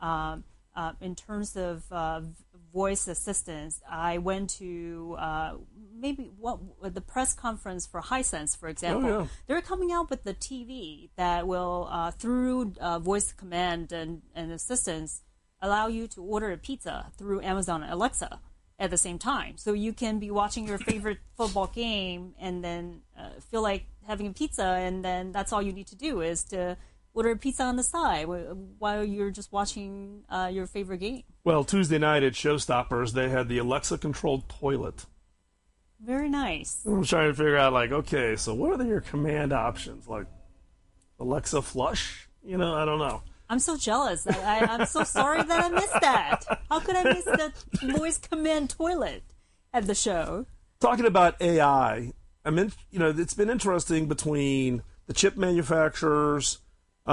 U: in terms of voice assistants, I went to the press conference for Hisense, for example. Oh, yeah. They're coming out with the TV that will, through voice command and assistance, allow you to order a pizza through Amazon Alexa at the same time. So you can be watching your favorite football game and then feel like having a pizza, and then that's all you need to do is to order a pizza on the side while you're just watching your favorite game. Well,
D: Tuesday night at Showstoppers, they had the Alexa-controlled toilet.
U: Very nice.
D: I'm trying to figure out, okay, so what are your command options? Like, Alexa flush? I don't know.
U: I'm so jealous. I'm so sorry that I missed that. How could I miss the voice command toilet at the show?
D: Talking about AI, it's been interesting between the chip manufacturers,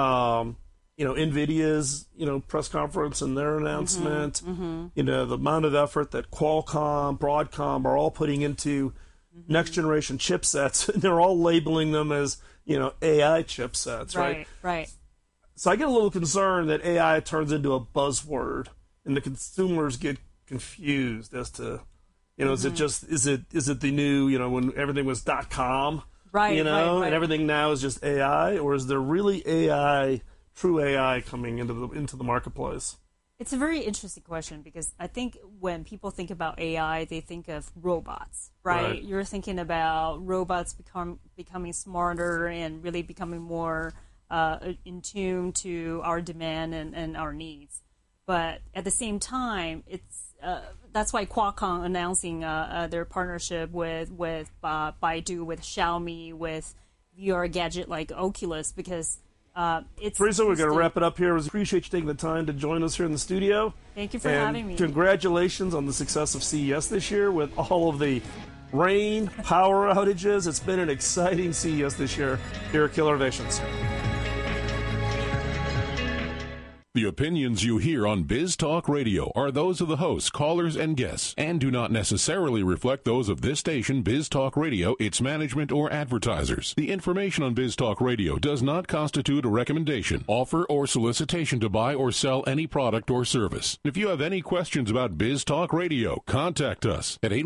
D: NVIDIA's, press conference and their announcement, the amount of effort that Qualcomm, Broadcom are all putting into next generation chipsets, and they're all labeling them as, AI chipsets, right?
U: Right.
D: So I get a little concerned that AI turns into a buzzword and the consumers get confused as to, is it the new, when everything was .com?
U: Right,
D: and everything now is just AI, or is there really AI, true AI, coming into the marketplace?
U: It's a very interesting question, because I think when people think about AI, they think of robots, right? You're thinking about robots becoming smarter and really becoming more in tune to our demand and our needs. But at the same time, it's that's why Qualcomm announcing their partnership with Baidu, with Xiaomi, with VR gadget like Oculus, because it's...
D: Teresa, we're going to wrap it up here. We appreciate you taking the time to join us here in the studio.
U: Thank you for having me.
D: Congratulations on the success of CES this year with all of the rain, power outages. It's been an exciting CES this year here at Killer Innovations.
H: The opinions you hear on Biz Talk Radio are those of the hosts, callers, and guests, and do not necessarily reflect those of this station, Biz Talk Radio, its management, or advertisers. The information on Biz Talk Radio does not constitute a recommendation, offer, or solicitation to buy or sell any product or service. If you have any questions about Biz Talk Radio, contact us at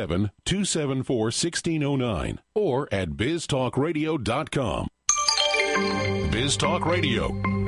H: 817-274-1609 or at biztalkradio.com. Biz Talk Radio.